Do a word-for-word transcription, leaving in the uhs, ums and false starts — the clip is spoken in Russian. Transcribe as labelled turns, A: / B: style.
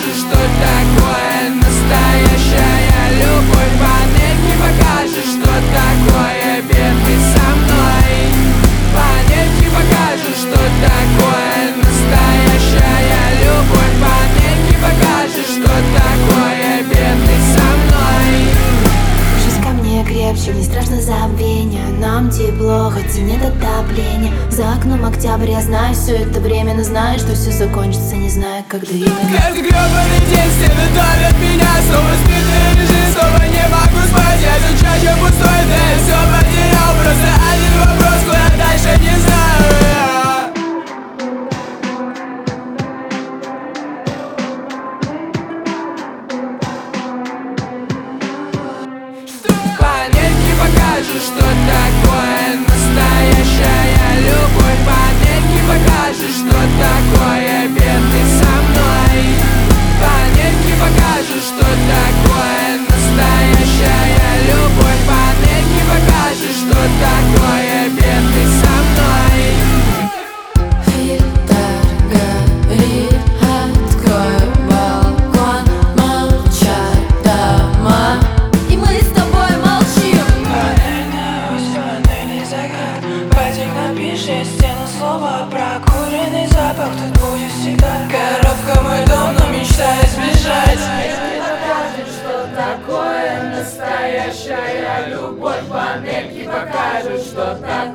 A: покажешь, что такое настоящая любовь. Панельки покажешь, что такое бедный со мной. Панельки покажешь, что такое настоящая любовь. Панельки покажешь, что такое бедный со мной.
B: Жизнь ко мне крепче, не страшно забвение. Нам тепло, хоть и нет отопления. За окном октябрь, я знаю все это время, но знаю, что все закончится, не знаю, когда именно.
A: Каждый гребаный день стены давят меня. Снова сбитый режим, снова не могу спать. Я все чаще пустой, да я все потерял. Просто один вопрос, куда дальше, не знаю. Панельки покажешь, что такое настоящая любовь. Панельки покажешь, что такое бедный со мной. Панельки покажешь, что такое настоящая любовь. Панельки покажешь, что такое бедный со мной.
B: Фильтр горит, открой балкон, молчат дома, и мы с тобой молчим.
C: Панельный закат, пойдем напиши стену слова. Прокуренный запах тут будет всегда. Коробка мой дом, но мечтаю сбежать.
A: Покажешь, что такое настоящая любовь. Панельки покажут, что такое